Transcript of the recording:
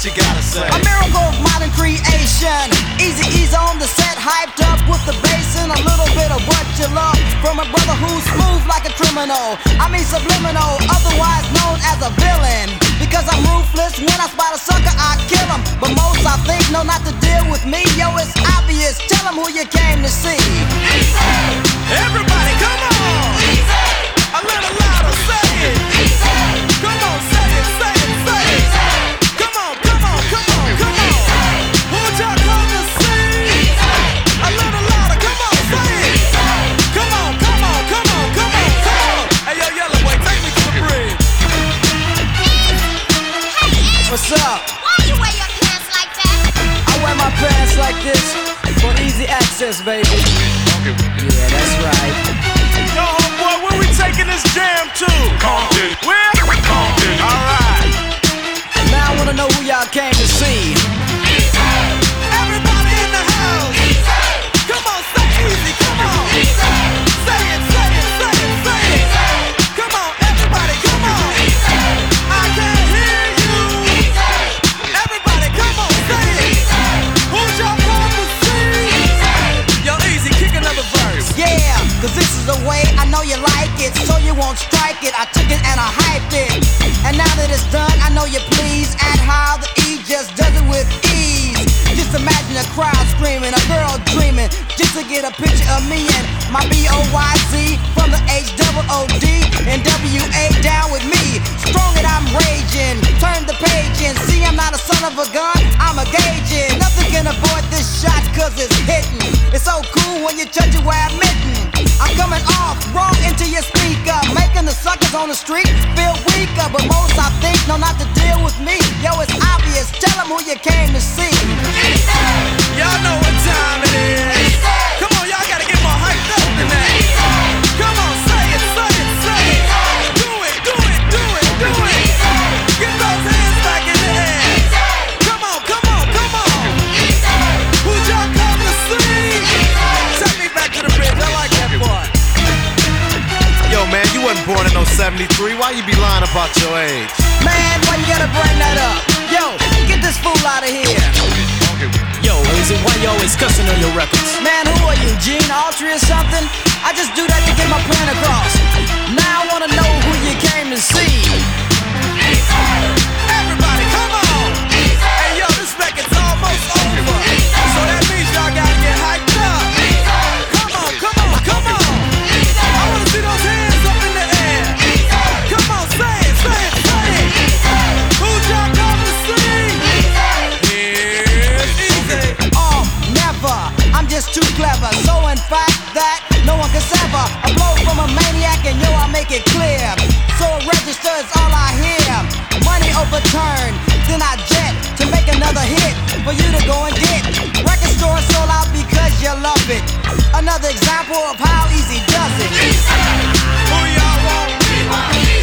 you gotta say? A miracle of modern creation. Eazy-E's on the set, hyped up with the bass and a little bit of what you love from a brother who's smooth like a criminal. I mean subliminal, otherwise known as a villain. Because I'm ruthless, when I spot a sucker, I kill him. But most I think know not to deal with me. Yo, it's obvious, tell them who you came to see. Everybody, come on! A little louder, say it! Come on, say it, say it, say it! Come on, come on, come on, come on! Who'd y'all come to see? A little louder, come on, say it! Come on, come on, come on, come on, come on! Hey, yo, Yellow Boy, take me to the bridge. What's up? Why you wear your pants like that? I wear my pants like this for easy access, baby. Yeah, that's right. Yo, homeboy, where we taking this jam to? Compton. Where? Compton. Alright. Now I wanna know who y'all came to see. Everybody in the house. Come on, say easy, come on. Say it, say it, say it, say it. Come on, everybody, come on. I can't hear you. Everybody, come on, say it. Who's y'all come to see? Yo, Easy, kick another verse. Yeah, cause this is the way I know you like it, so you won't strike it. I took it and I hyped it. And now that it's done, I know you're pleased at how the E just does it with ease. Just imagine a crowd screaming, a girl dreaming, just to get a picture of me and my B-O-Y-Z from the H-O-O-D and W-A down with me. Strong and I'm raging, turn the page and see I'm not a son of a gun, I'm a gauging. Nothing can avoid this shot cause it's hitting. It's so cool when you touch it where I'm mitten. I'm coming off wrong into your speaker, making the suckers on the street feel weaker. But most I think know not to deal with me. Yo, it's obvious, tell them who you came to see. Y'all know what time it is. Come on, y'all gotta get more hyped up than that. Come on, say it, say it, say it. Do it, do it, do it, do it. Get those hands back in the air. Come on, come on, come on. Who'd y'all come to see? Take me back to the bridge, I like that part. Yo, man, you wasn't born in no 73. Why you be lying about your age? Man, why you gotta bring that up? Yo, get this fool out of here. Yo, Easy, why you always cussing on your records? Man, who are you, Gene Autry or something? I just do that to get my point across. Now I wanna know who you came to see. Everybody, come on! Hey, yo, this record's almost over. So that means y'all gotta get hyped up. Come on, come on, come on! I wanna see those hands up in the air. Come on, say it, say it, say it. Who'd y'all come to see? Here's Easy. Oh, never. I'm just too clever. So in fact that no one can sever a blow from a maniac, and yo, I make it clear. So register is all I hear. Money overturned, then I jet to make another hit for you to go and get. Record store sold out because you love it. Another example of how easy does it. Who y'all want?